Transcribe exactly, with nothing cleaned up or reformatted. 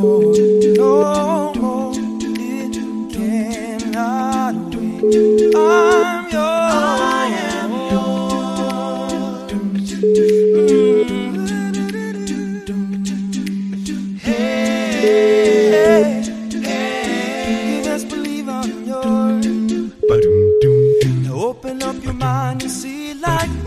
more, no more. It cannot wait. I'm yours. I am yours. Mm. Hey, hey, you best believe I'm yours. Now open up your mind and see like